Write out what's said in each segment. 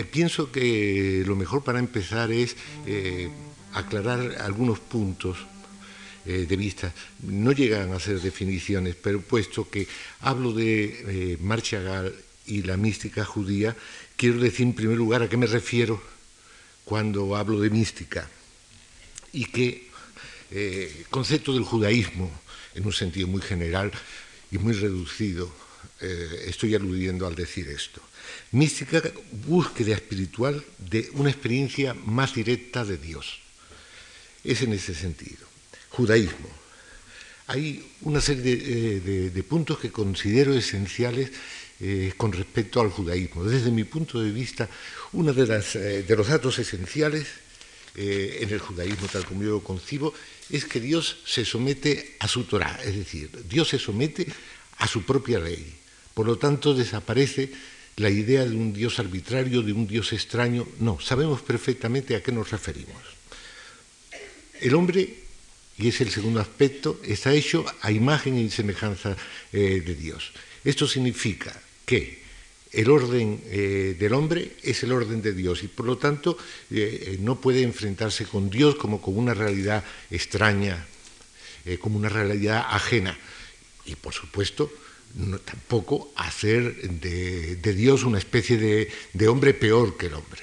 pienso que lo mejor para empezar es aclarar algunos puntos de vista. No llegan a ser definiciones, pero puesto que hablo de Marc Chagall y la mística judía, quiero decir en primer lugar a qué me refiero cuando hablo de mística y qué concepto del judaísmo, en un sentido muy general y muy reducido, estoy aludiendo al decir esto. Mística, búsqueda espiritual de una experiencia más directa de Dios. Es en ese sentido. Judaísmo. Hay una serie de puntos que considero esenciales con respecto al judaísmo. Desde mi punto de vista, uno de los datos esenciales en el judaísmo, tal como yo lo concibo, es que Dios se somete a su Torá, es decir, Dios se somete a su propia ley. Por lo tanto, desaparece la idea de un Dios arbitrario, de un Dios extraño. No, sabemos perfectamente a qué nos referimos. El hombre, y es el segundo aspecto, está hecho a imagen y semejanza de Dios. Esto significa que el orden del hombre es el orden de Dios y por lo tanto no puede enfrentarse con Dios como con una realidad extraña, como una realidad ajena. Y por supuesto, tampoco hacer de Dios una especie de hombre peor que el hombre.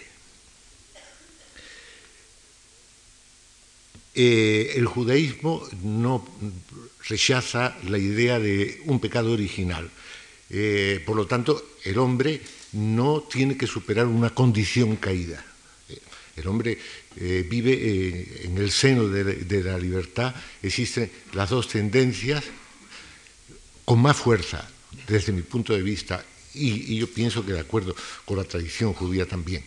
El judaísmo no rechaza la idea de un pecado original. Por lo tanto, el hombre no tiene que superar una condición caída. El hombre vive en el seno de la libertad. Existen las dos tendencias con más fuerza, desde mi punto de vista, y yo pienso que de acuerdo con la tradición judía también,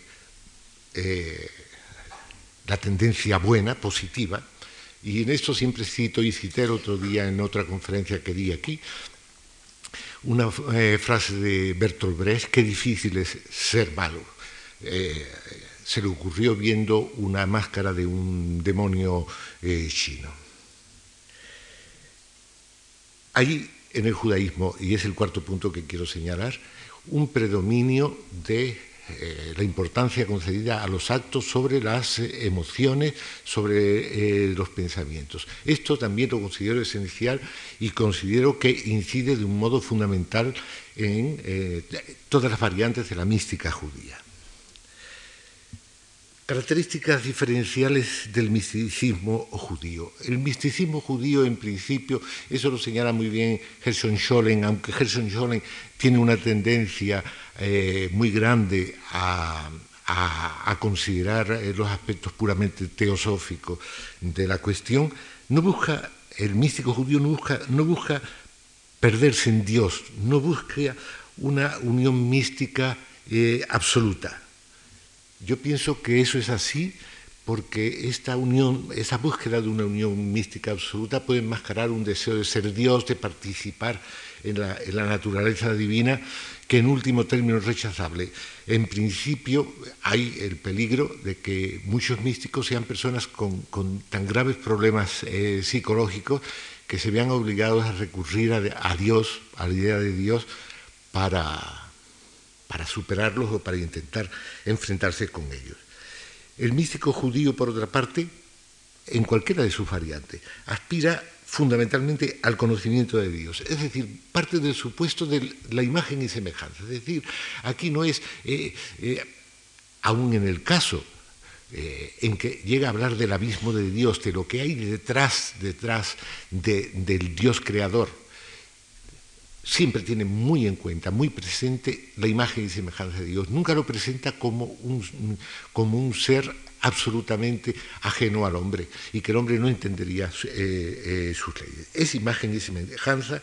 la tendencia buena, positiva, y en esto siempre cito, y cité el otro día en otra conferencia que di aquí, una frase de Bertolt Brecht: qué difícil es ser malo. Se le ocurrió viendo una máscara de un demonio chino. Hay en el judaísmo, y es el cuarto punto que quiero señalar, un predominio de la importancia concedida a los actos sobre las emociones, sobre los pensamientos. Esto también lo considero esencial y considero que incide de un modo fundamental en todas las variantes de la mística judía. Características diferenciales del misticismo judío. El misticismo judío, en principio, eso lo señala muy bien Gershon Scholem, aunque Gershon Scholem tiene una tendencia muy grande a considerar los aspectos puramente teosóficos de la cuestión. El místico judío no busca perderse en Dios, no busca una unión mística absoluta. Yo pienso que eso es así porque esta unión, esa búsqueda de una unión mística absoluta puede enmascarar un deseo de ser Dios, de participar en la naturaleza divina, que en último término es rechazable. En principio hay el peligro de que muchos místicos sean personas con tan graves problemas psicológicos que se vean obligados a recurrir a Dios, a la idea de Dios, para superarlos o para intentar enfrentarse con ellos. El místico judío, por otra parte, en cualquiera de sus variantes, aspira fundamentalmente al conocimiento de Dios, es decir, parte del supuesto de la imagen y semejanza. Es decir, aquí no es, aún en el caso en que llega a hablar del abismo de Dios, de lo que hay detrás del Dios creador, siempre tiene muy en cuenta, muy presente la imagen y semejanza de Dios. Nunca lo presenta como un ser absolutamente ajeno al hombre y que el hombre no entendería sus leyes. Es imagen y semejanza,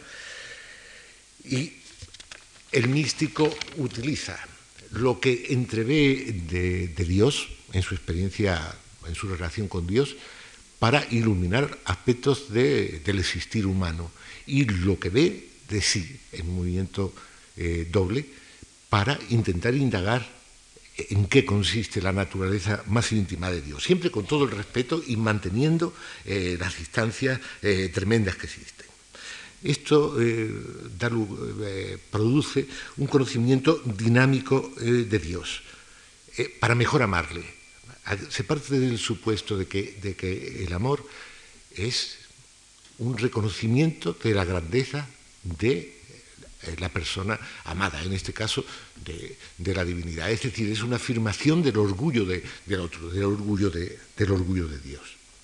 y el místico utiliza lo que entrevé de Dios en su experiencia, en su relación con Dios, para iluminar aspectos del existir humano, y lo que ve de sí, en movimiento doble, para intentar indagar en qué consiste la naturaleza más íntima de Dios, siempre con todo el respeto y manteniendo las distancias tremendas que existen. Esto produce un conocimiento dinámico de Dios. para mejor amarle. Se parte del supuesto de que el amor es un reconocimiento de la grandeza de la persona amada, en este caso de la divinidad. Es decir, es una afirmación del orgullo del otro, del orgullo de Dios.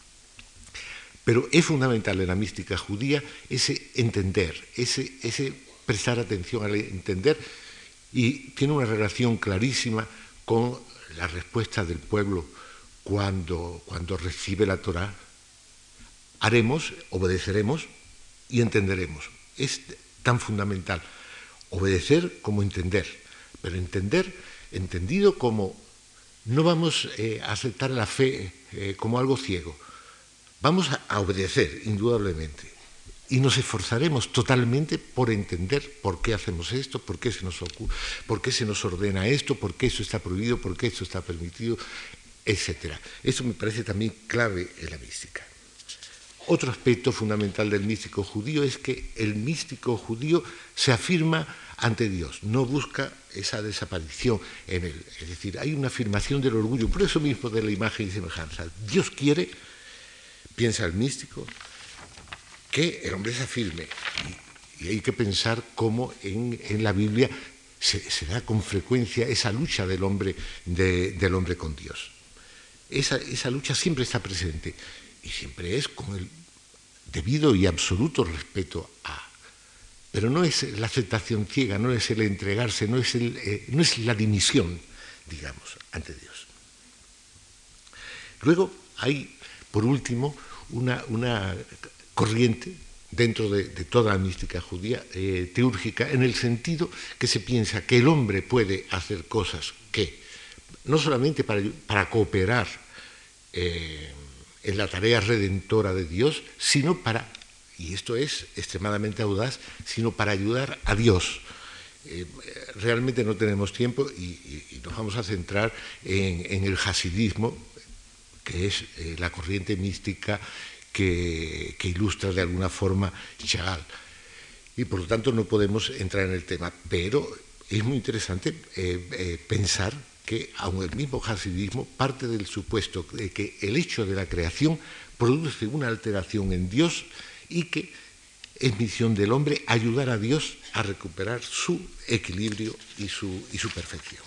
Pero es fundamental en la mística judía ese entender, ese prestar atención al entender, y tiene una relación clarísima con la respuesta del pueblo cuando recibe la Torá. Haremos, obedeceremos y entenderemos. Es tan fundamental obedecer como entender, pero entendido como no vamos a aceptar la fe como algo ciego. Vamos a obedecer, indudablemente, y nos esforzaremos totalmente por entender por qué hacemos esto, por qué se nos ordena esto, por qué eso está prohibido, por qué esto está permitido, etc. Eso me parece también clave en la mística. Otro aspecto fundamental del místico judío es que el místico judío se afirma ante Dios, no busca esa desaparición en él. Es decir, hay una afirmación del orgullo, por eso mismo de la imagen y semejanza. Dios quiere, piensa el místico, que el hombre se afirme. Y hay que pensar cómo en la Biblia se da con frecuencia esa lucha del hombre con Dios. Esa lucha siempre está presente. Y siempre es con el debido y absoluto respeto a. Pero no es la aceptación ciega, no es el entregarse, no es la dimisión, digamos, ante Dios. Luego hay, por último, una corriente dentro de toda la mística judía teúrgica, en el sentido que se piensa que el hombre puede hacer cosas que, no solamente para cooperar en la tarea redentora de Dios, sino para, y esto es extremadamente audaz, sino para ayudar a Dios. Realmente no tenemos tiempo y nos vamos a centrar en el hasidismo, que es la corriente mística que ilustra de alguna forma Chagall. Y por lo tanto no podemos entrar en el tema, pero es muy interesante pensar que aun el mismo hasidismo parte del supuesto de que el hecho de la creación produce una alteración en Dios y que es misión del hombre ayudar a Dios a recuperar su equilibrio y su perfección.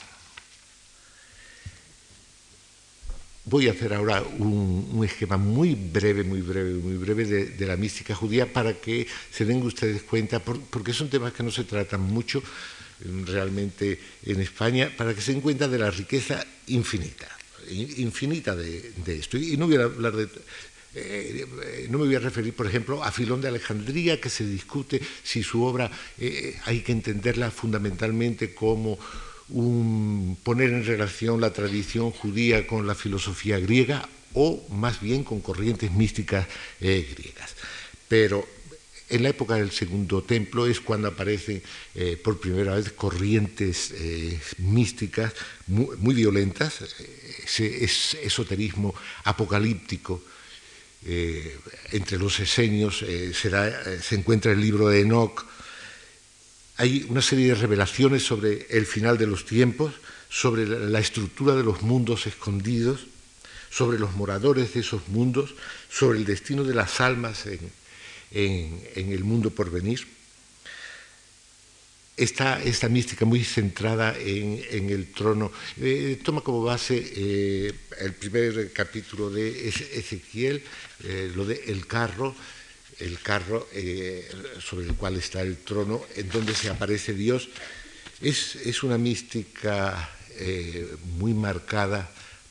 Voy a hacer ahora un esquema muy breve de la mística judía para que se den ustedes cuenta, porque son temas que no se tratan mucho realmente en España, para que se den cuenta de la riqueza infinita de esto. Y no voy a hablar no me voy a referir, por ejemplo, a Filón de Alejandría, que se discute si su obra hay que entenderla fundamentalmente como poner en relación la tradición judía con la filosofía griega, o más bien con corrientes místicas griegas. Pero en la época del Segundo Templo es cuando aparecen por primera vez corrientes místicas muy violentas, ese esoterismo apocalíptico. Entre los esenios se encuentra el libro de Enoc. Hay una serie de revelaciones sobre el final de los tiempos, sobre la estructura de los mundos escondidos, sobre los moradores de esos mundos, sobre el destino de las almas en el mundo por venir. Esta mística muy centrada en el trono toma como base el primer capítulo de Ezequiel, lo de el carro sobre el cual está el trono, en donde se aparece Dios. Es una mística muy marcada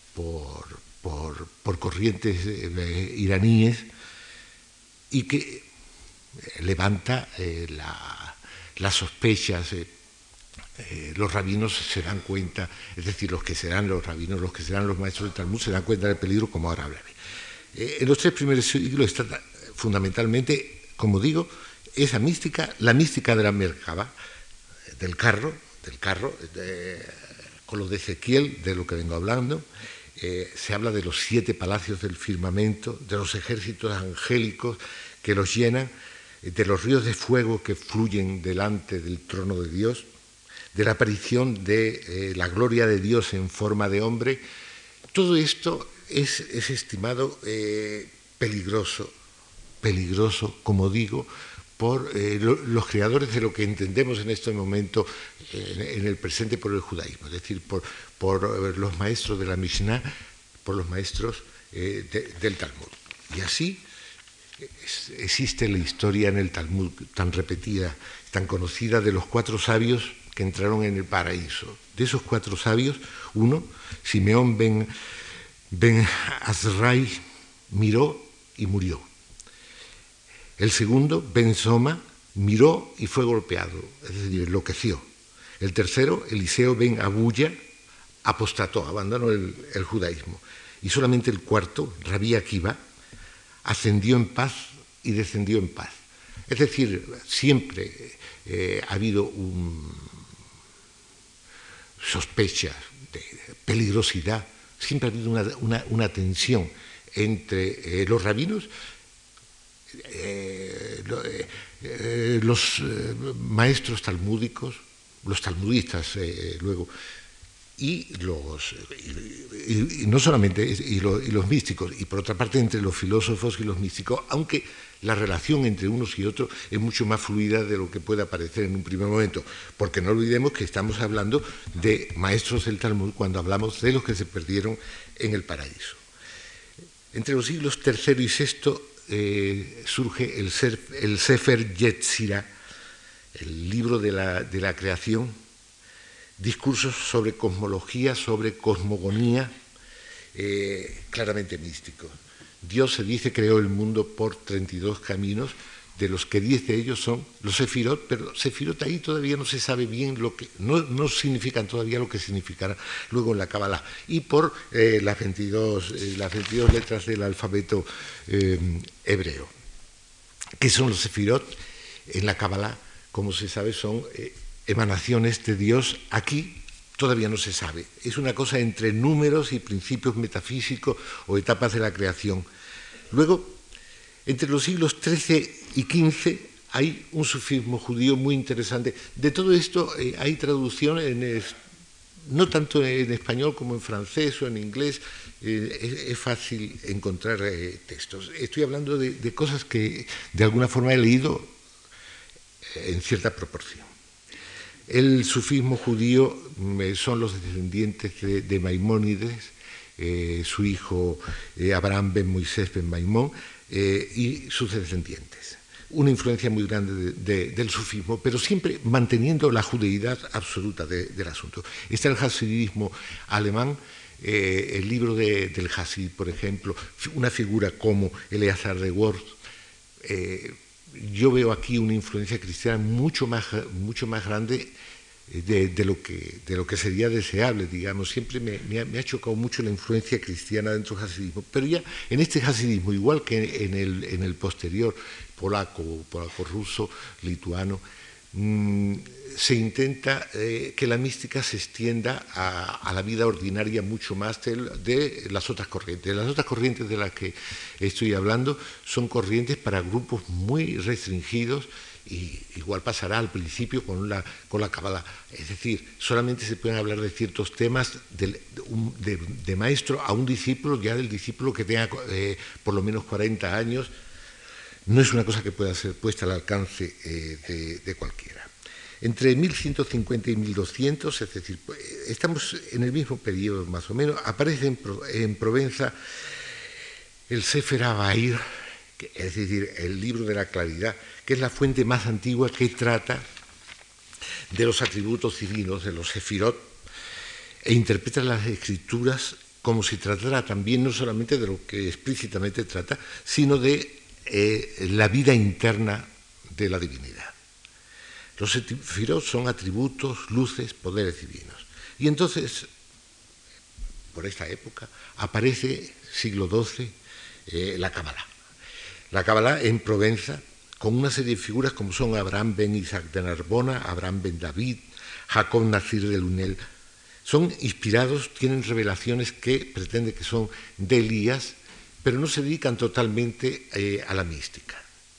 por corrientes iraníes y que levanta las sospechas. Los rabinos se dan cuenta, es decir, los que serán los rabinos, los que serán los maestros del Talmud, se dan cuenta del peligro, como ahora hablaré. En los 3 primeros siglos está fundamentalmente, como digo, esa mística, la mística de la Merkabah, del carro, con lo de Ezequiel, de lo que vengo hablando. Se habla de los 7 palacios del firmamento, de los ejércitos angélicos que los llenan, de los ríos de fuego que fluyen delante del trono de Dios, de la aparición de la gloria de Dios en forma de hombre, todo esto es estimado peligroso, como digo, por los creadores de lo que entendemos en este momento, en el presente, por el judaísmo, es decir, por los maestros de la Mishnah, por los maestros del Talmud. Y así existe la historia en el Talmud tan repetida, tan conocida, de los 4 sabios que entraron en el paraíso. De esos 4 sabios, uno, Simeón ben Azrai, miró y murió. El segundo, Ben Soma, miró y fue golpeado, es decir, enloqueció. El tercero, Eliseo ben Abuya, apostató, abandonó el judaísmo. Y solamente el cuarto, Rabí Akiva, ascendió en paz y descendió en paz. Es decir, siempre ha habido sospechas de peligrosidad, siempre ha habido una tensión entre los rabinos, los maestros talmúdicos, los talmudistas luego, y no solamente y los místicos, y por otra parte entre los filósofos y los místicos, aunque la relación entre unos y otros es mucho más fluida de lo que puede parecer en un primer momento, porque no olvidemos que estamos hablando de maestros del Talmud cuando hablamos de los que se perdieron en el paraíso. Entre los siglos III y VI surge el Sefer Yetzirah, el libro de la creación, discursos sobre cosmología, sobre cosmogonía, claramente místicos. Dios, se dice, creó el mundo por 32 caminos, de los que 10 de ellos son los sefirot, pero sefirot ahí todavía no se sabe bien lo que, no significan todavía lo que significará luego en la Kabbalah, y por las 22 letras del alfabeto hebreo. ¿Qué son los sefirot? En la Kabbalah, como se sabe, son emanaciones de Dios. Aquí todavía no se sabe. Es una cosa entre números y principios metafísicos o etapas de la creación. Luego, entre los siglos XIII y XV hay un sufismo judío muy interesante. De todo esto hay traducciones, no tanto en español como en francés o en inglés. Es fácil encontrar textos. Estoy hablando de cosas que de alguna forma he leído en cierta proporción. El sufismo judío son los descendientes de Maimónides, su hijo Abraham ben Moisés ben Maimón, y sus descendientes. Una influencia muy grande del sufismo, pero siempre manteniendo la judeidad absoluta del asunto. Está el hasidismo alemán, el libro del Hasid, por ejemplo, una figura como Eleazar de Worms. Yo veo aquí una influencia cristiana mucho más grande de lo que sería deseable, digamos. Siempre me ha chocado mucho la influencia cristiana dentro del hasidismo, pero ya en este hasidismo, igual que en el posterior, polaco, ruso, lituano, se intenta que la mística se extienda a la vida ordinaria mucho más de las otras corrientes. Las otras corrientes de las que estoy hablando son corrientes para grupos muy restringidos, y igual pasará al principio con la Kabbalah. Es decir, solamente se pueden hablar de ciertos temas de maestro a un discípulo, ya del discípulo que tenga por lo menos 40 años. No es una cosa que pueda ser puesta al alcance de cualquiera. Entre 1150 y 1200, es decir, estamos en el mismo periodo más o menos, aparece en Provenza el Sefer Abair, es decir, el libro de la claridad, que es la fuente más antigua que trata de los atributos divinos, de los sefirot, e interpreta las escrituras como si tratara también no solamente de lo que explícitamente trata, sino de la vida interna de la divinidad. Los sefirot son atributos, luces, poderes divinos. Y entonces, por esta época, aparece, siglo XII, la Kabbalah. La Kabbalah en Provenza, con una serie de figuras como son Abraham ben Isaac de Narbona, Abraham ben David, Jacob Nazir de Lunel. Son inspirados, tienen revelaciones que pretenden que son de Elías, pero no se dedican totalmente a la mística.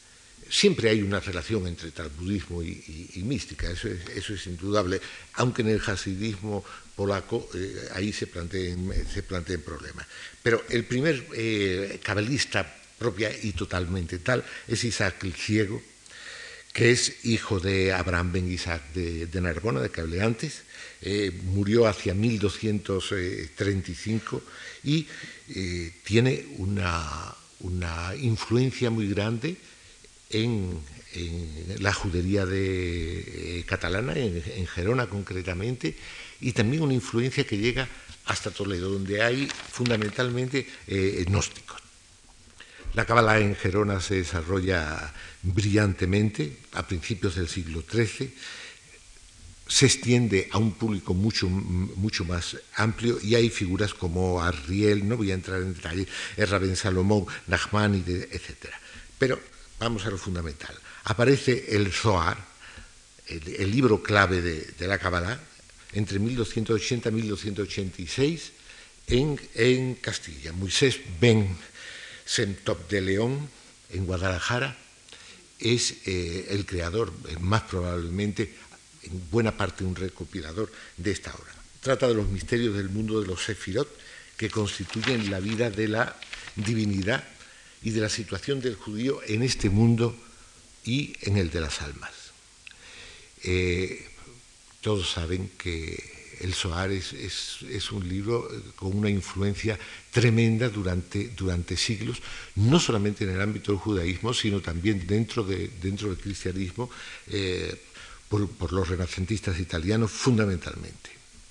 Siempre hay una relación entre talmudismo y mística, eso es indudable, aunque en el hasidismo polaco ahí se planteen problemas. Pero el primer cabalista propia y totalmente tal es Isaac el Ciego, que es hijo de Abraham ben Isaac de Narbona, de que hablé antes, murió hacia 1235 y tiene una influencia muy grande en la judería catalana, en Gerona concretamente, y también una influencia que llega hasta Toledo, donde hay fundamentalmente gnósticos. La Cábala en Gerona se desarrolla brillantemente a principios del siglo XIII, se extiende a un público mucho más amplio y hay figuras como Arriel, no voy a entrar en detalle, Ezra ben Salomón, Nachmanides, etc. Pero vamos a lo fundamental. Aparece el Zohar, el libro clave de la Cábala, entre 1280 y 1286 en Castilla. Moisés ben Sentop de León, en Guadalajara, es el creador, más probablemente, en buena parte un recopilador de esta obra. Trata de los misterios del mundo de los Sefirot, que constituyen la vida de la divinidad y de la situación del judío en este mundo y en el de las almas. Todos saben que el Zohar es un libro con una influencia tremenda durante siglos, no solamente en el ámbito del judaísmo, sino también dentro del cristianismo, por los renacentistas italianos fundamentalmente.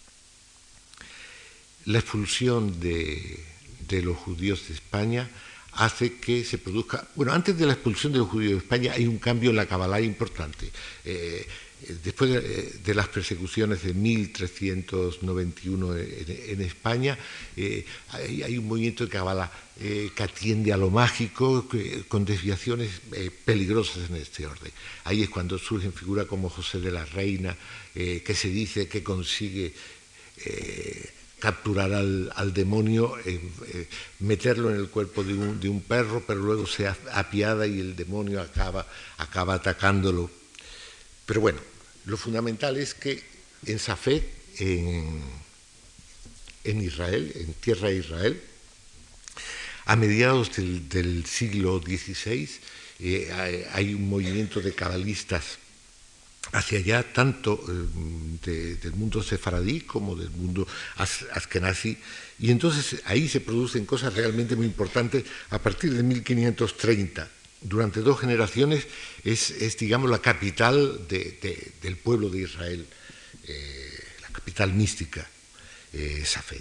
La expulsión de los judíos de España hace que se produzca... Bueno, antes de la expulsión de los judíos de España hay un cambio en la Cábala importante. Después de las persecuciones de 1391 en España, hay un movimiento de Cábala que atiende a lo mágico, con desviaciones peligrosas en este orden. Ahí es cuando surgen figuras como José de la Reina, que se dice que consigue capturar al demonio, meterlo en el cuerpo de un perro, pero luego se apiada y el demonio acaba atacándolo. Pero bueno, lo fundamental es que en Safed, en Israel, en tierra de Israel, a mediados del siglo XVI, hay un movimiento de cabalistas hacia allá, tanto del mundo sefaradí como del mundo askenazí, y entonces ahí se producen cosas realmente muy importantes a partir de 1530. Durante 2 generaciones es digamos, la capital del pueblo de Israel, la capital mística, Safed.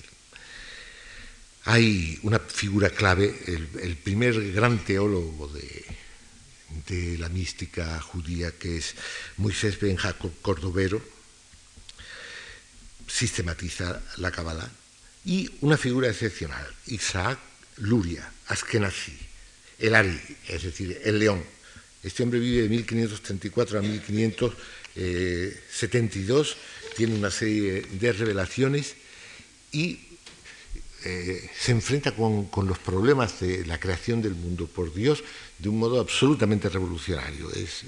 Hay una figura clave, el primer gran teólogo de la mística judía, que es Moisés ben Jacob Cordovero, sistematiza la Cábala, y una figura excepcional, Isaac Luria, Askenazí, el Ari, es decir, el león. Este hombre vive de 1534 a 1572, tiene una serie de revelaciones y se enfrenta con los problemas de la creación del mundo por Dios de un modo absolutamente revolucionario.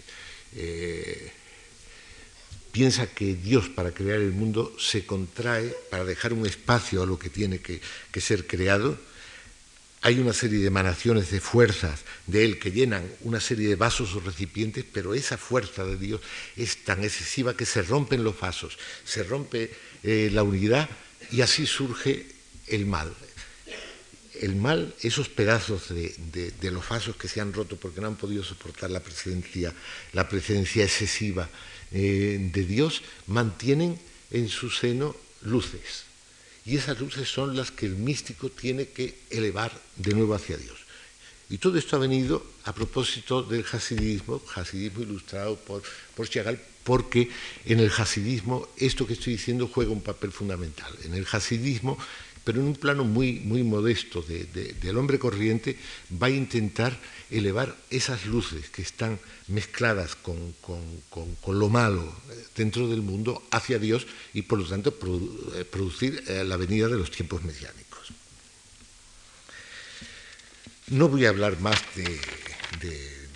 Piensa que Dios, para crear el mundo, se contrae para dejar un espacio a lo que tiene que ser creado. Hay una serie de emanaciones de fuerzas de Él que llenan una serie de vasos o recipientes, pero esa fuerza de Dios es tan excesiva que se rompen los vasos, se rompe la unidad y así surge el mal. El mal, esos pedazos de los vasos que se han roto porque no han podido soportar la presencia excesiva de Dios, mantienen en su seno luces. Y esas luces son las que el místico tiene que elevar de nuevo hacia Dios. Y todo esto ha venido a propósito del hasidismo ilustrado por Chagall, porque en el hasidismo esto que estoy diciendo juega un papel fundamental. En el hasidismo, pero en un plano muy modesto del hombre corriente, va a intentar elevar esas luces que están mezcladas con lo malo dentro del mundo hacia Dios y por lo tanto producir la venida de los tiempos mesiánicos. No voy a hablar más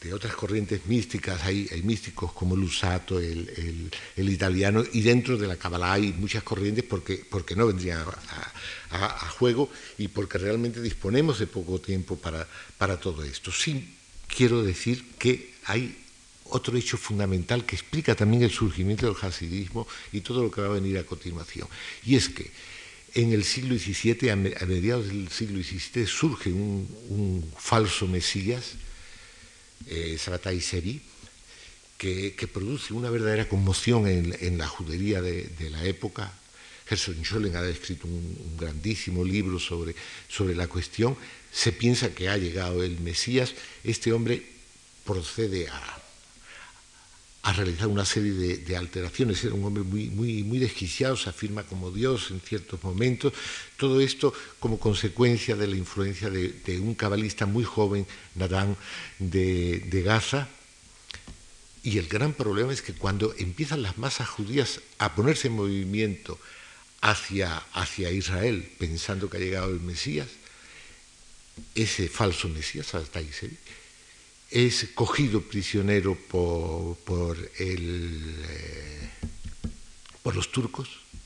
otras corrientes místicas, hay místicos como Lusato, el italiano, y dentro de la Kabbalah hay muchas corrientes porque no vendrían a juego y porque realmente disponemos de poco tiempo para todo esto. Sí quiero decir que hay otro hecho fundamental que explica también el surgimiento del hasidismo y todo lo que va a venir a continuación, y es que en el siglo XVII, a mediados del siglo XVII, surge un falso mesías, Sabbatai Zevi, que produce una verdadera conmoción en la judería de la época. Gershon Scholem ha escrito un grandísimo libro sobre la cuestión. Se piensa que ha llegado el Mesías. Este hombre procede a realizar una serie de alteraciones. Era un hombre muy desquiciado, se afirma como Dios en ciertos momentos. Todo esto como consecuencia de la influencia de un cabalista muy joven, Nadán, de Gaza. Y el gran problema es que cuando empiezan las masas judías a ponerse en movimiento hacia Israel, pensando que ha llegado el Mesías, ese falso Mesías, Sabbatai Zevi, es cogido prisionero por los turcos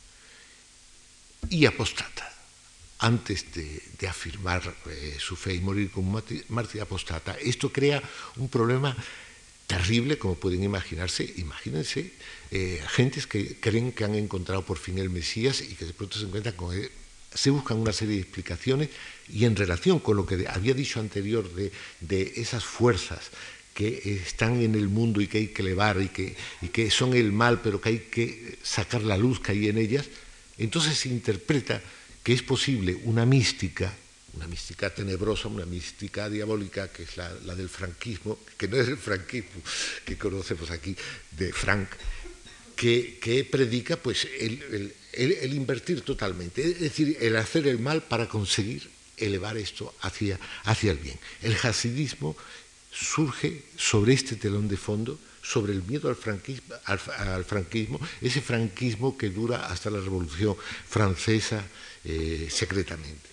y apostata. Antes de afirmar su fe y morir como mártir, apostata. Esto crea un problema terrible, como pueden imaginarse. Imagínense gentes que creen que han encontrado por fin el Mesías y que de pronto se encuentran con él. Se buscan una serie de explicaciones y en relación con lo que había dicho anterior de esas fuerzas que están en el mundo y que hay que elevar y que son el mal, pero que hay que sacar la luz que hay en ellas, entonces se interpreta que es posible una mística tenebrosa, una mística diabólica, que es la del franquismo, que no es el franquismo que conocemos aquí, de Frank, que predica pues el invertir totalmente, es decir, el hacer el mal para conseguir elevar esto hacia el bien. El hasidismo surge sobre este telón de fondo, sobre el miedo al franquismo, ese franquismo que dura hasta la Revolución Francesa secretamente.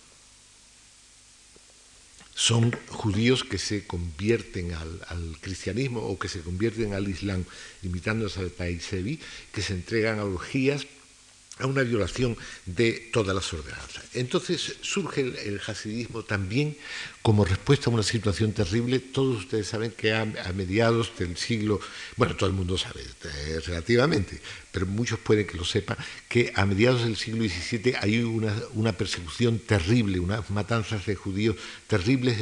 Son judíos que se convierten al cristianismo o que se convierten al islam, imitando a Sabbatai Zevi, que se entregan a orgías, a una violación de todas las ordenanzas. Entonces surge el hasidismo también como respuesta a una situación terrible. Todos ustedes saben que a mediados del siglo, bueno, todo el mundo sabe relativamente, pero muchos pueden que lo sepan, que a mediados del siglo XVII hay una persecución terrible, unas matanzas de judíos terribles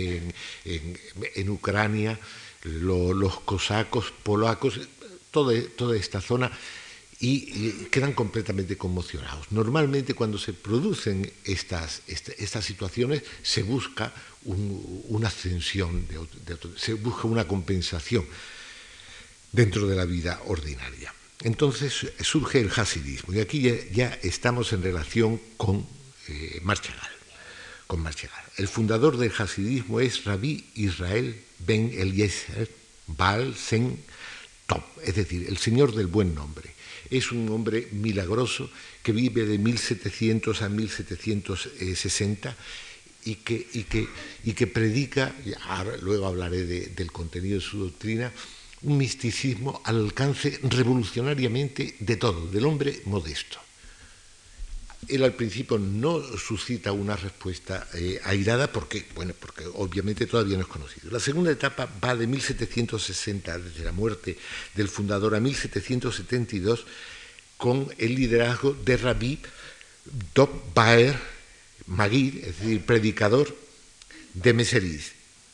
en Ucrania, los cosacos, polacos, toda esta zona, y quedan completamente conmocionados. Normalmente cuando se producen estas situaciones se busca una ascensión, se busca una compensación dentro de la vida ordinaria. Entonces surge el hasidismo y aquí ya estamos en relación con Mar Chagall. El fundador del hasidismo es Rabbi Israel ben Eliezer Baal Sen Tov, es decir, el Señor del Buen Nombre. Es un hombre milagroso que vive de 1700 a 1760 y que predica, luego hablaré del contenido de su doctrina, un misticismo al alcance revolucionariamente de todo, del hombre modesto. Él al principio no suscita una respuesta airada porque obviamente todavía no es conocido. La segunda etapa va de 1760, desde la muerte del fundador, a 1772, con el liderazgo de Rabbi Dov Baer Magid, es decir, predicador de Meseriz.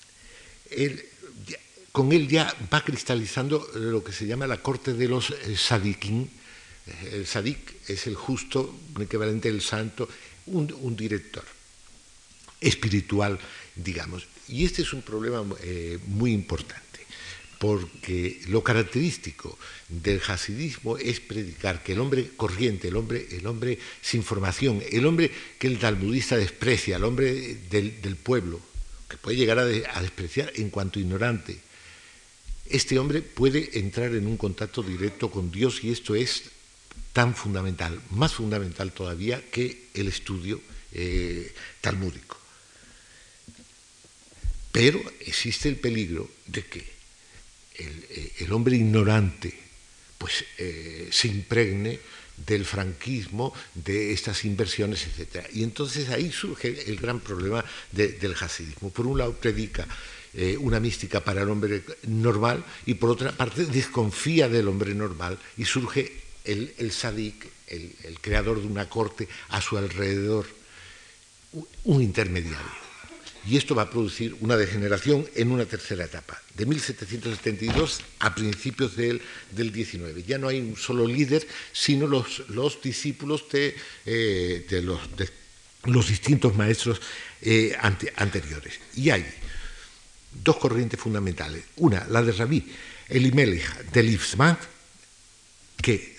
Con él ya va cristalizando lo que se llama la corte de los sadikim. El sadik es el justo, un equivalente del santo, un director espiritual, digamos. Y este es un problema muy importante, porque lo característico del hasidismo es predicar que el hombre corriente, el hombre sin formación, el hombre que el talmudista desprecia, el hombre del pueblo, que puede llegar a despreciar en cuanto ignorante, este hombre puede entrar en un contacto directo con Dios, y esto es tan fundamental, más fundamental todavía que el estudio talmúdico. Pero existe el peligro de que el hombre ignorante pues, se impregne del franquismo, de estas inversiones, etc. Y entonces ahí surge el gran problema del hasidismo. Por un lado predica una mística para el hombre normal y por otra parte desconfía del hombre normal y surge el sadik, el creador de una corte, a su alrededor, un intermediario. Y esto va a producir una degeneración en una tercera etapa, de 1772 a principios del XIX. Ya no hay un solo líder, sino los discípulos de los distintos maestros anteriores. Y hay dos corrientes fundamentales. Una, la de Rabí Elimelech de Livsman, que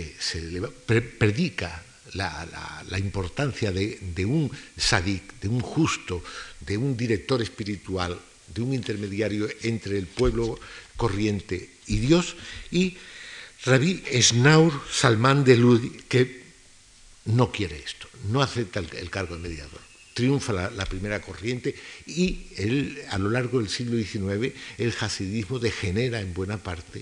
predica la importancia de un sadik, de un justo, de un director espiritual, de un intermediario entre el pueblo corriente y Dios, y Rabí Esnaur Salmán de Ludi, que no quiere esto, no acepta el cargo de mediador. Triunfa la primera corriente y a lo largo del siglo XIX el hasidismo degenera en buena parte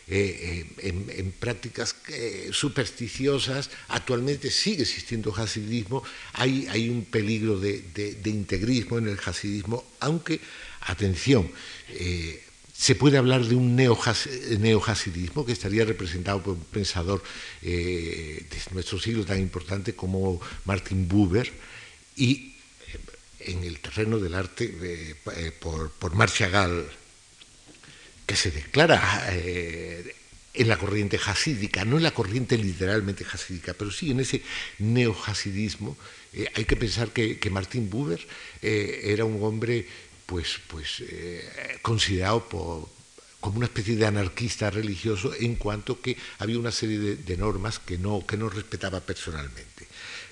en prácticas supersticiosas. Actualmente sigue existiendo hasidismo, hay un peligro de integrismo en el hasidismo, aunque, atención, se puede hablar de un neohasidismo que estaría representado por un pensador de nuestro siglo tan importante como Martin Buber, y en el terreno del arte por Marc Chagall, que se declara en la corriente hasídica, no en la corriente literalmente hasídica, pero sí en ese neohasidismo. Hay que pensar que Martin Buber era un hombre considerado como una especie de anarquista religioso, en cuanto que había una serie de normas que no respetaba personalmente.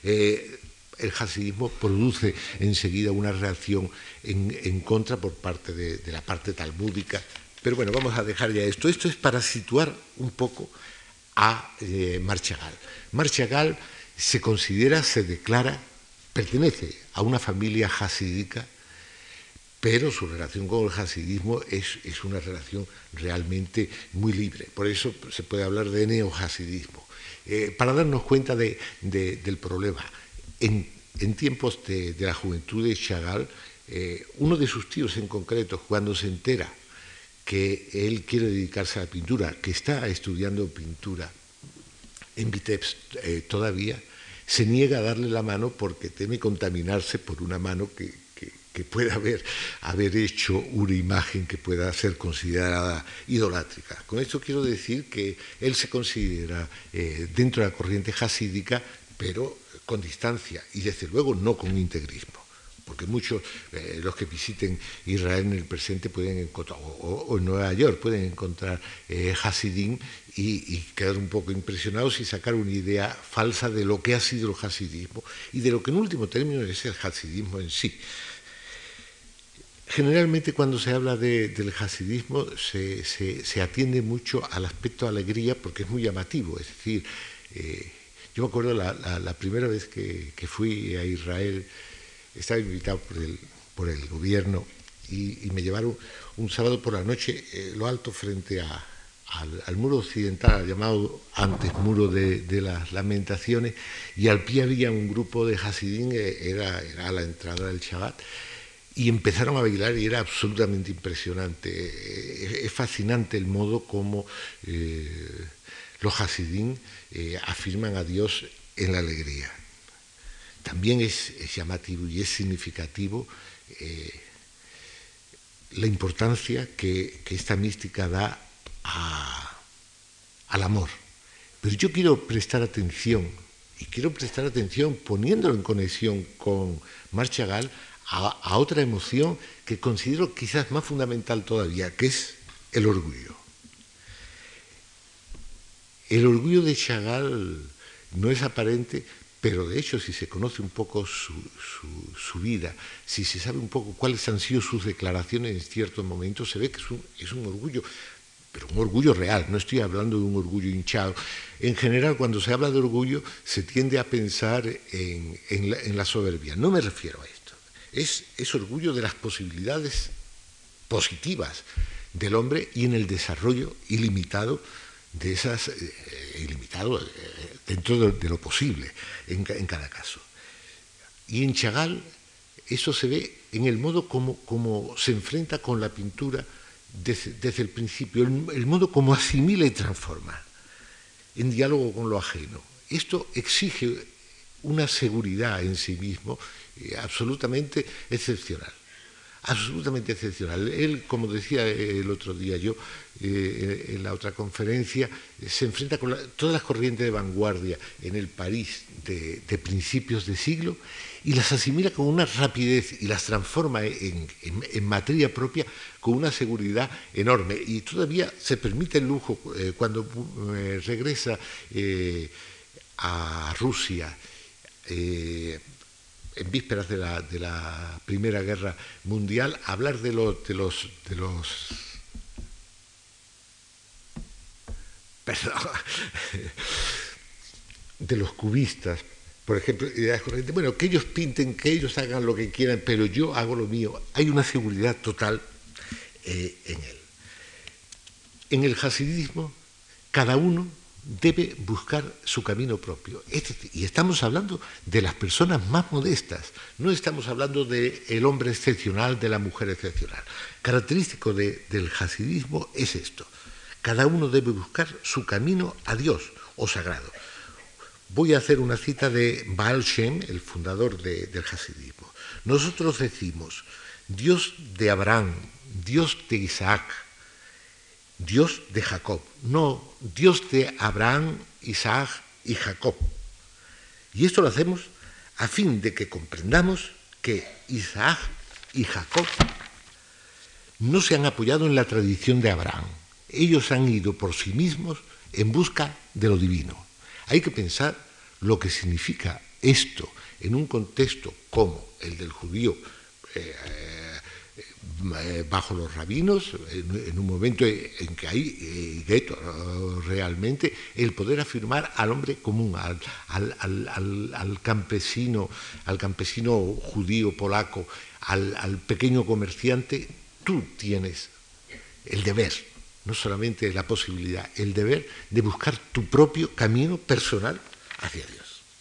El hasidismo produce enseguida una reacción en contra por parte de la parte talmúdica. Pero bueno, vamos a dejar ya esto. Esto es para situar un poco a Marc Chagall. Marc Chagall se declara, pertenece a una familia hasídica, pero su relación con el hasidismo es una relación realmente muy libre. Por eso se puede hablar de neohasidismo. Para darnos cuenta del problema, en tiempos de la juventud de Chagall, uno de sus tíos en concreto, cuando se entera que él quiere dedicarse a la pintura, que está estudiando pintura en Vitebsk todavía, se niega a darle la mano porque teme contaminarse por una mano que pueda haber hecho una imagen que pueda ser considerada idolátrica. Con esto quiero decir que él se considera dentro de la corriente hasídica, pero con distancia y desde luego no con integrismo. Porque muchos, los que visiten Israel en el presente pueden encontrar, o en Nueva York pueden encontrar hasidim y quedar un poco impresionados y sacar una idea falsa de lo que ha sido el hasidismo y de lo que en último término es el hasidismo en sí. Generalmente cuando se habla del hasidismo se atiende mucho al aspecto alegría porque es muy llamativo. Es decir, yo me acuerdo la primera vez que fui a Israel. Estaba invitado por el gobierno y me llevaron un sábado por la noche lo alto frente al muro occidental, llamado antes muro de las lamentaciones, y al pie había un grupo de hasidín, era a la entrada del Shabbat, y empezaron a bailar y era absolutamente impresionante. Es fascinante el modo como los hasidín afirman a Dios en la alegría. También es llamativo y es significativo la importancia que esta mística da al amor. Pero yo quiero prestar atención, y quiero prestar atención poniéndolo en conexión con Marc Chagall, a otra emoción que considero quizás más fundamental todavía, que es el orgullo. El orgullo de Chagall no es aparente, pero de hecho si se conoce un poco su vida, si se sabe un poco cuáles han sido sus declaraciones en ciertos momentos, se ve que es un orgullo, pero un orgullo real, no estoy hablando de un orgullo hinchado. En general, cuando se habla de orgullo, se tiende a pensar en la soberbia. No me refiero a esto. Es orgullo de las posibilidades positivas del hombre y en el desarrollo ilimitado de esas, dentro de lo posible en cada caso. Y en Chagall eso se ve en el modo como se enfrenta con la pintura desde el principio, el modo como asimila y transforma, en diálogo con lo ajeno. Esto exige una seguridad en sí mismo absolutamente excepcional. Absolutamente excepcional. Él, como decía el otro día yo, en la otra conferencia, se enfrenta con todas las corrientes de vanguardia en el París de principios de siglo y las asimila con una rapidez y las transforma en materia propia con una seguridad enorme. Y todavía se permite el lujo, cuando regresa a Rusia, en vísperas de la Primera Guerra Mundial, hablar de los cubistas, por ejemplo, ideas corrientes. Bueno, que ellos pinten, que ellos hagan lo que quieran, pero yo hago lo mío. Hay una seguridad total en él. En el hasidismo, cada uno debe buscar su camino propio. Y estamos hablando de las personas más modestas, no estamos hablando del hombre excepcional, de la mujer excepcional. Característico del hasidismo es esto: cada uno debe buscar su camino a Dios o sagrado. Voy a hacer una cita de Baal Shem, el fundador del hasidismo. Nosotros decimos: Dios de Abraham, Dios de Isaac, Dios de Jacob, no Dios de Abraham, Isaac y Jacob. Y esto lo hacemos a fin de que comprendamos que Isaac y Jacob no se han apoyado en la tradición de Abraham. Ellos han ido por sí mismos en busca de lo divino. Hay que pensar lo que significa esto en un contexto como el del judío, bajo los rabinos, en un momento en que hay gueto realmente, el poder afirmar al hombre común, al campesino judío polaco, al pequeño comerciante: tú tienes el deber, no solamente la posibilidad, el deber de buscar tu propio camino personal hacia Dios.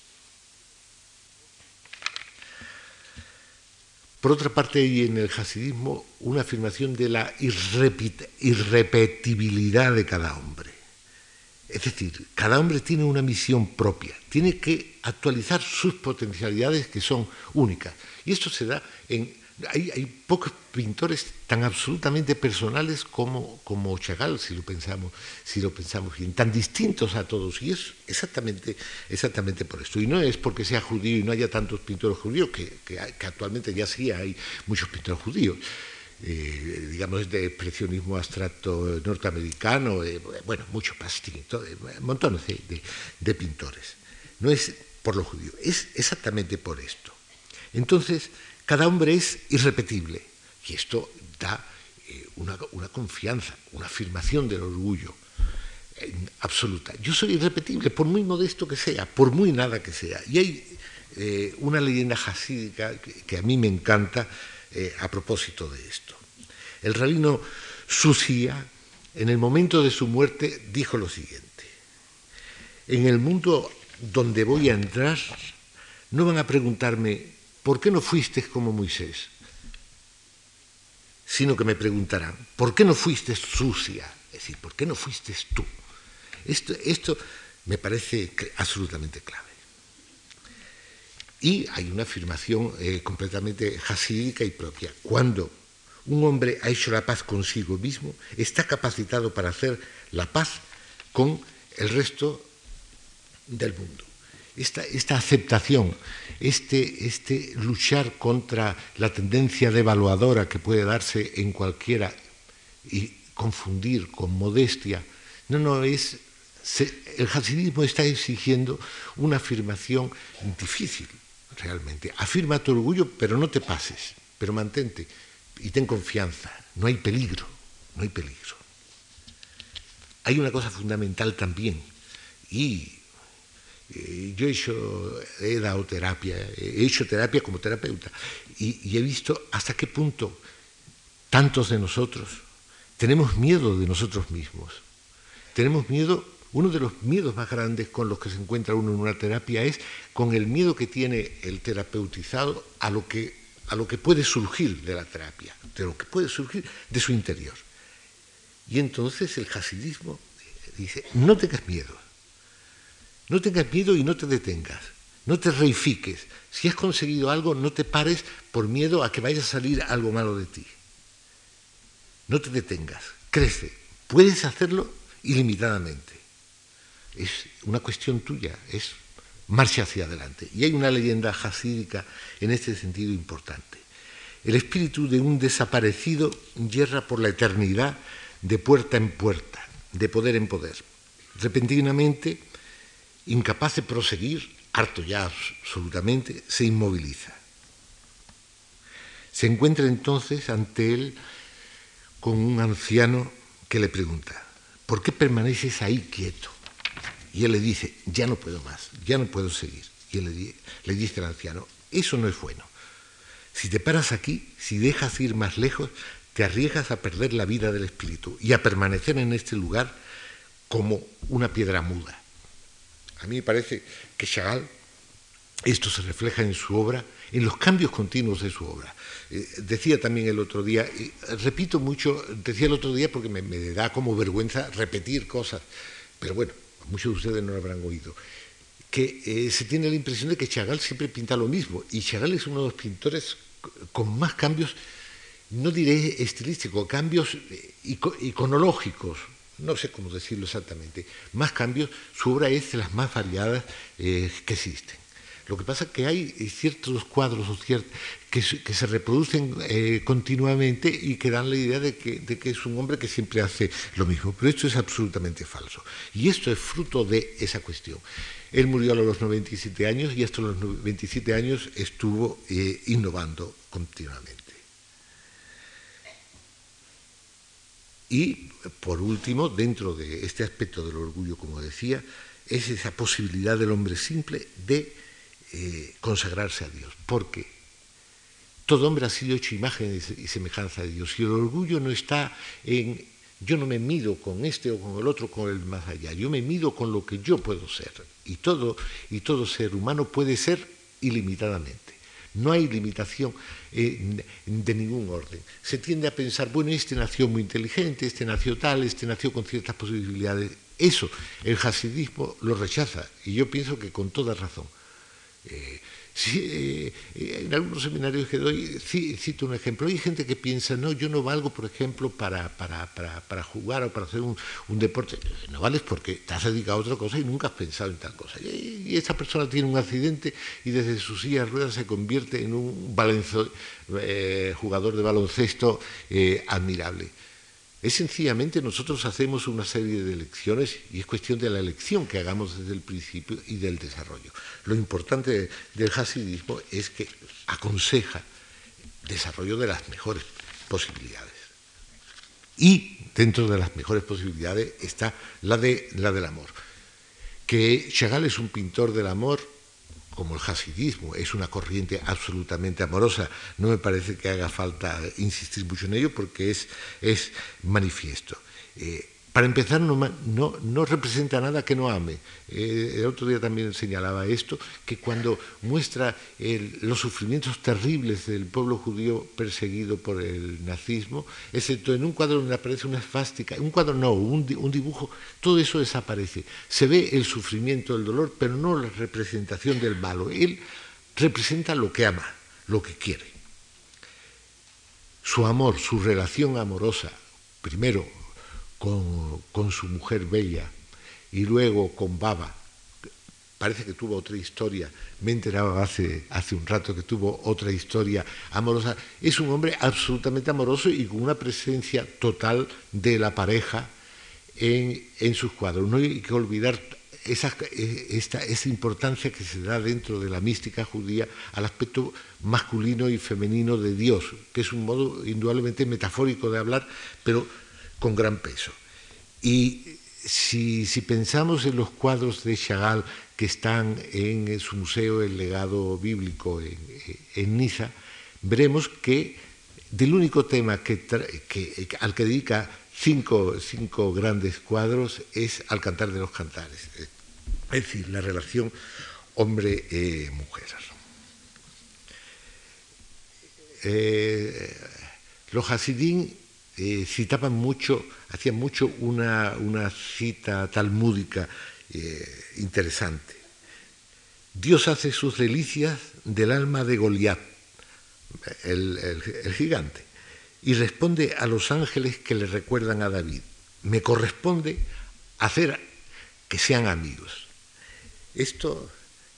Por otra parte, hay en el hasidismo una afirmación de la irrepetibilidad de cada hombre. Es decir, cada hombre tiene una misión propia, tiene que actualizar sus potencialidades que son únicas. Y esto se da hay pocos pintores tan absolutamente personales como Chagall, si lo pensamos bien, tan distintos a todos, y es exactamente por esto. Y no es porque sea judío y no haya tantos pintores judíos, que actualmente ya sí hay muchos pintores judíos, digamos, de expresionismo abstracto norteamericano, bueno, muchos distintos, montones de pintores. No es por lo judío, es exactamente por esto. Entonces, cada hombre es irrepetible, y esto da una confianza, una afirmación del orgullo absoluta. Yo soy irrepetible, por muy modesto que sea, por muy nada que sea. Y hay una leyenda hasídica que a mí me encanta a propósito de esto. El rabino Susia, en el momento de su muerte, dijo lo siguiente: en el mundo donde voy a entrar, no van a preguntarme ¿por qué no fuiste como Moisés? Sino que me preguntarán, ¿por qué no fuiste Susia? Es decir, ¿por qué no fuiste tú? Esto me parece absolutamente clave. Y hay una afirmación completamente hasídica y propia. Cuando un hombre ha hecho la paz consigo mismo, está capacitado para hacer la paz con el resto del mundo. Esta aceptación, este luchar contra la tendencia devaluadora que puede darse en cualquiera y confundir con modestia, el hasidismo está exigiendo una afirmación difícil, realmente. Afirma tu orgullo, pero no te pases, pero mantente y ten confianza, no hay peligro, no hay peligro. Hay una cosa fundamental también, y yo he dado terapia, he hecho terapia como terapeuta y he visto hasta qué punto tantos de nosotros tenemos miedo de nosotros mismos. Tenemos miedo, uno de los miedos más grandes con los que se encuentra uno en una terapia es con el miedo que tiene el terapeutizado a lo que puede surgir de la terapia, de lo que puede surgir de su interior. Y entonces el hasidismo dice, no tengas miedo y no te detengas, no te reifiques. Si has conseguido algo, no te pares por miedo a que vaya a salir algo malo de ti. No te detengas, crece, puedes hacerlo ilimitadamente. Es una cuestión tuya, es marcha hacia adelante. Y hay una leyenda hasídica en este sentido importante. El espíritu de un desaparecido yerra por la eternidad de puerta en puerta, de poder en poder. Repentinamente, incapaz de proseguir, harto ya absolutamente, se inmoviliza. Se encuentra entonces ante él con un anciano que le pregunta, ¿por qué permaneces ahí quieto? Y él le dice, ya no puedo más, ya no puedo seguir. Y él le dice al anciano, eso no es bueno. Si te paras aquí, si dejas ir más lejos, te arriesgas a perder la vida del espíritu y a permanecer en este lugar como una piedra muda. A mí me parece que Chagall, esto se refleja en su obra, en los cambios continuos de su obra. Decía también el otro día, repito mucho, decía el otro día porque me da como vergüenza repetir cosas, pero bueno, muchos de ustedes no lo habrán oído, que se tiene la impresión de que Chagall siempre pinta lo mismo, y Chagall es uno de los pintores con más cambios, no diré estilísticos, cambios iconológicos, no sé cómo decirlo exactamente, más cambios, su obra es de las más variadas que existen. Lo que pasa es que hay ciertos cuadros que se reproducen continuamente y que dan la idea de que es un hombre que siempre hace lo mismo. Pero esto es absolutamente falso. Y esto es fruto de esa cuestión. Él murió a los 97 años y hasta los 27 años estuvo innovando continuamente. Y, por último, dentro de este aspecto del orgullo, como decía, es esa posibilidad del hombre simple de consagrarse a Dios, porque todo hombre ha sido hecho imagen y semejanza de Dios, y el orgullo no está en yo no me mido con este o con el otro, con el más allá, yo me mido con lo que yo puedo ser, y todo ser humano puede ser ilimitadamente. No hay limitación de ningún orden. Se tiende a pensar, bueno, este nació muy inteligente, este nació tal, este nació con ciertas posibilidades. Eso, el hasidismo lo rechaza, y yo pienso que con toda razón. En algunos seminarios que doy, cito un ejemplo. Hay gente que piensa, no, yo no valgo, por ejemplo, para jugar o para hacer un deporte. No vales porque te has dedicado a otra cosa y nunca has pensado en tal cosa. Y esta persona tiene un accidente y desde su silla de ruedas se convierte en un jugador de baloncesto admirable. Es sencillamente nosotros hacemos una serie de elecciones y es cuestión de la elección que hagamos desde el principio y del desarrollo. Lo importante del hasidismo es que aconseja el desarrollo de las mejores posibilidades. Y dentro de las mejores posibilidades está la del amor. Que Chagall es un pintor del amor, como el hasidismo, es una corriente absolutamente amorosa. No me parece que haga falta insistir mucho en ello porque es manifiesto. Para empezar, no representa nada que no ame. El otro día también señalaba esto, que cuando muestra los sufrimientos terribles del pueblo judío perseguido por el nazismo, excepto en un cuadro donde aparece una esvástica, un dibujo, todo eso desaparece. Se ve el sufrimiento, el dolor, pero no la representación del malo. Él representa lo que ama, lo que quiere. Su amor, su relación amorosa, primero con su mujer Bella y luego con Baba, parece que tuvo otra historia, me enteraba hace un rato que tuvo otra historia amorosa. Es un hombre absolutamente amoroso y con una presencia total de la pareja en sus cuadros. No hay que olvidar esa importancia que se da dentro de la mística judía al aspecto masculino y femenino de Dios, que es un modo indudablemente metafórico de hablar, pero con gran peso. Y si pensamos en los cuadros de Chagall que están en su museo, el legado bíblico en Niza, veremos que del único tema al que dedica cinco grandes cuadros es al Cantar de los Cantares, es decir, la relación hombre-mujer. Los Hasidín citaban mucho, hacían mucho una cita talmúdica interesante. Dios hace sus delicias del alma de Goliat, el gigante, y responde a los ángeles que le recuerdan a David. Me corresponde hacer que sean amigos. Esto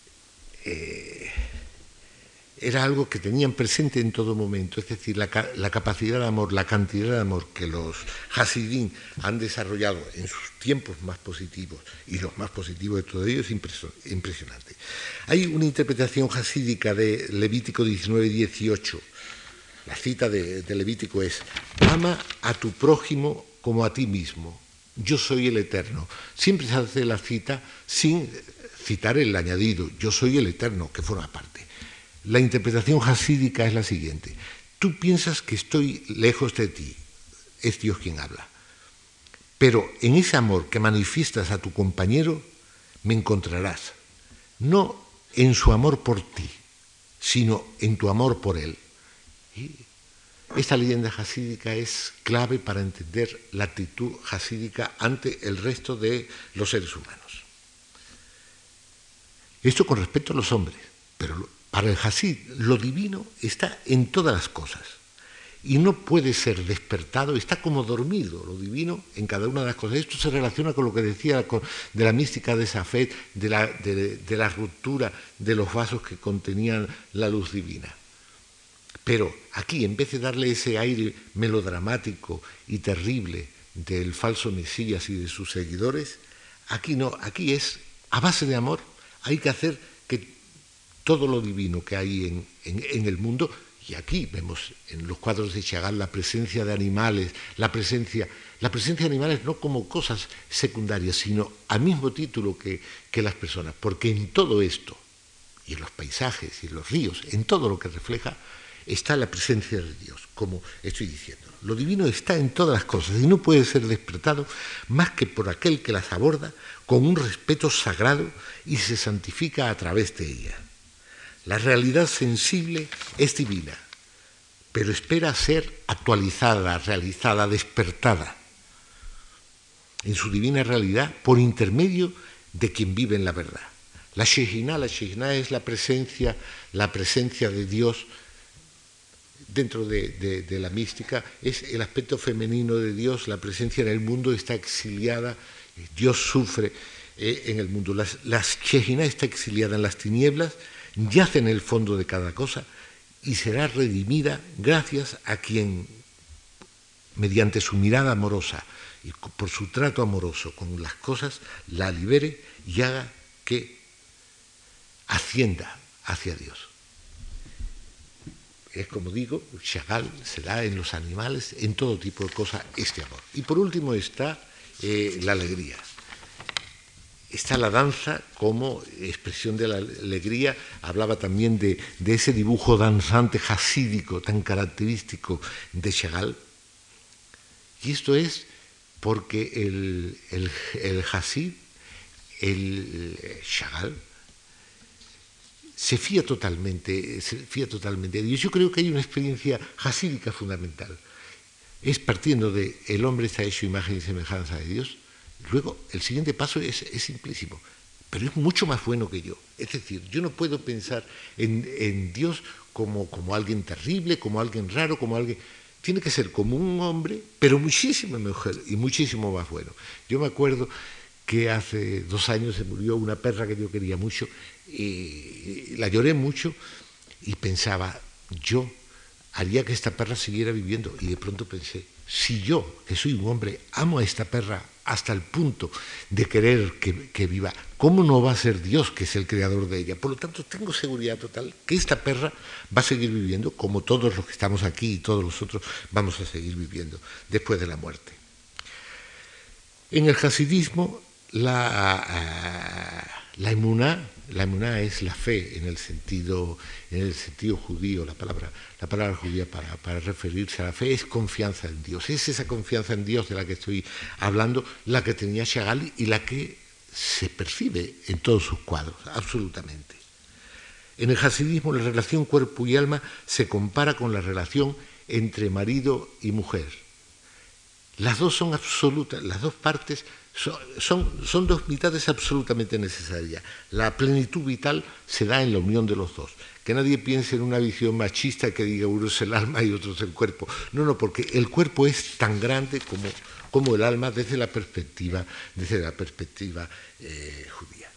era algo que tenían presente en todo momento, es decir, la capacidad de amor, la cantidad de amor que los Hasidín han desarrollado en sus tiempos más positivos, y los más positivos de todos ellos, es impresionante. Hay una interpretación hasídica de Levítico 19:18. La cita de Levítico es: ama a tu prójimo como a ti mismo, yo soy el Eterno. Siempre se hace la cita sin citar el añadido, yo soy el Eterno, que forma parte. La interpretación hasídica es la siguiente: tú piensas que estoy lejos de ti, es Dios quien habla, pero en ese amor que manifiestas a tu compañero me encontrarás, no en su amor por ti, sino en tu amor por él. Y esta leyenda hasídica es clave para entender la actitud hasídica ante el resto de los seres humanos. Esto con respecto a los hombres, pero para el Hasid, lo divino está en todas las cosas y no puede ser despertado, está como dormido, lo divino en cada una de las cosas. Esto se relaciona con lo que decía de la mística de Safed, de la ruptura de los vasos que contenían la luz divina. Pero aquí, en vez de darle ese aire melodramático y terrible del falso Mesías y de sus seguidores, aquí no, aquí es a base de amor, hay que hacer que todo lo divino que hay en el mundo, y aquí vemos en los cuadros de Chagall la presencia de animales, la presencia de animales no como cosas secundarias, sino al mismo título que las personas, porque en todo esto, y en los paisajes y en los ríos, en todo lo que refleja, está la presencia de Dios, como estoy diciendo. Lo divino está en todas las cosas y no puede ser despertado más que por aquel que las aborda con un respeto sagrado y se santifica a través de ella. La realidad sensible es divina, pero espera ser actualizada, realizada, despertada en su divina realidad por intermedio de quien vive en la verdad. La Shejinah es la presencia de Dios dentro de la mística, es el aspecto femenino de Dios, la presencia en el mundo está exiliada, Dios sufre en el mundo. La Shejinah está exiliada en las tinieblas, yace en el fondo de cada cosa y será redimida gracias a quien, mediante su mirada amorosa y por su trato amoroso con las cosas, la libere y haga que ascienda hacia Dios. Es como digo, Chagall se da en los animales, en todo tipo de cosas, este amor. Y por último está la alegría. Está la danza como expresión de la alegría. Hablaba también de ese dibujo danzante hasídico tan característico de Chagall. Y esto es porque el Hasid, el Chagall, se fía totalmente de Dios. Yo creo que hay una experiencia hasídica fundamental. Es partiendo de el hombre está hecho imagen y semejanza de Dios. Luego, el siguiente paso es simplísimo, pero es mucho más bueno que yo. Es decir, yo no puedo pensar en Dios como alguien terrible, como alguien raro, como alguien... Tiene que ser como un hombre, pero muchísimo mejor y muchísimo más bueno. Yo me acuerdo que hace 2 años se murió una perra que yo quería mucho y la lloré mucho y pensaba, yo haría que esta perra siguiera viviendo. Y de pronto pensé, si yo, que soy un hombre, amo a esta perra hasta el punto de querer que viva, ¿cómo no va a ser Dios, que es el creador de ella? Por lo tanto, tengo seguridad total que esta perra va a seguir viviendo, como todos los que estamos aquí y todos los otros vamos a seguir viviendo después de la muerte. En el hasidismo, la emuná La emuná es la fe en el sentido judío, la palabra judía para referirse a la fe es confianza en Dios. Es esa confianza en Dios de la que estoy hablando, la que tenía Chagall y la que se percibe en todos sus cuadros, absolutamente. En el hasidismo la relación cuerpo y alma se compara con la relación entre marido y mujer. Las dos son absolutas, las dos partes son dos mitades absolutamente necesarias. La plenitud vital se da en la unión de los dos. Que nadie piense en una visión machista que diga uno es el alma y otro es el cuerpo. No, porque el cuerpo es tan grande como el alma desde la perspectiva judía.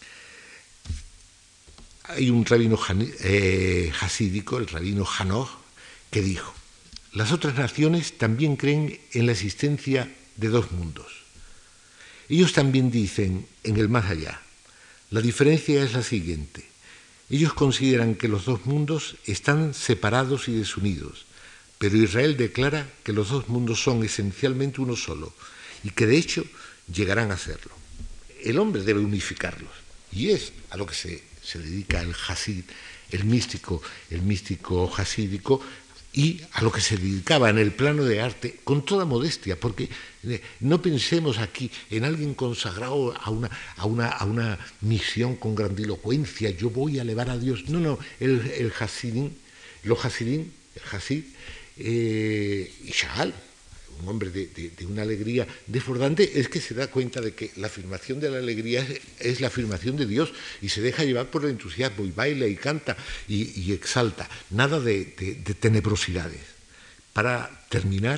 Hay un rabino hasídico, el rabino Hanoch, que dijo: las otras naciones también creen en la existencia de dos mundos. Ellos también dicen en el más allá. La diferencia es la siguiente. Ellos consideran que los dos mundos están separados y desunidos, pero Israel declara que los dos mundos son esencialmente uno solo y que de hecho llegarán a serlo. El hombre debe unificarlos y es a lo que se dedica el hasid, el místico hasídico, y a lo que se dedicaba en el plano de arte con toda modestia, porque no pensemos aquí en alguien consagrado a una misión con grandilocuencia, yo voy a elevar a Dios. No, el hasid y Chagall, un hombre de una alegría desbordante, es que se da cuenta de que la afirmación de la alegría es la afirmación de Dios y se deja llevar por el entusiasmo y baila y canta y exalta, nada de tenebrosidades. Para terminar,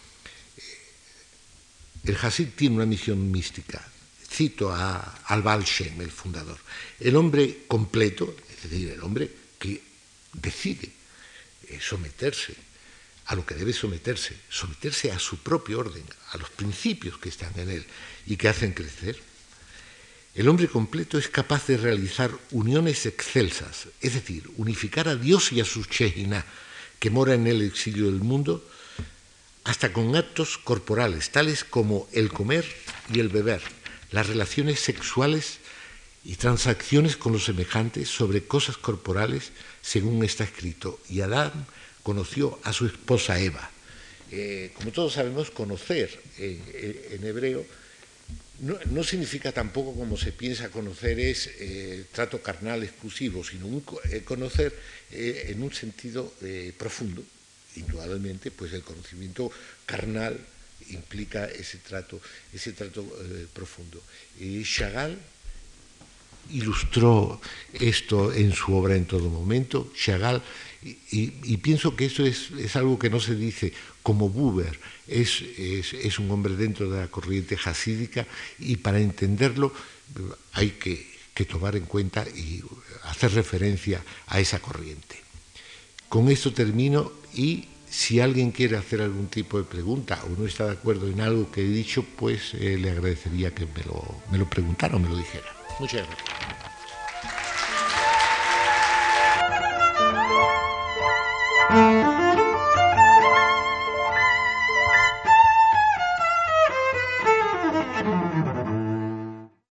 el Hasid tiene una misión mística. Cito al Baal Shem, el fundador. El hombre completo, es decir, el hombre que decide someterse a lo que debe someterse a su propio orden, a los principios que están en él y que hacen crecer. El hombre completo es capaz de realizar uniones excelsas, es decir, unificar a Dios y a su Shehinah, que mora en el exilio del mundo, hasta con actos corporales, tales como el comer y el beber, las relaciones sexuales y transacciones con los semejantes sobre cosas corporales, según está escrito. Y Adán conoció a su esposa Eva. Como todos sabemos, conocer en hebreo no significa tampoco, como se piensa, conocer es trato carnal exclusivo, sino conocer en un sentido profundo. Indudablemente, pues el conocimiento carnal implica ese trato profundo. Chagall ilustró esto en su obra en todo momento. Chagall, y pienso que eso es algo que no se dice, como Buber es un hombre dentro de la corriente hasídica, y para entenderlo hay que tomar en cuenta y hacer referencia a esa corriente. Con esto termino, y si alguien quiere hacer algún tipo de pregunta o no está de acuerdo en algo que he dicho, pues le agradecería que me lo preguntara o me lo dijera. Muchas gracias.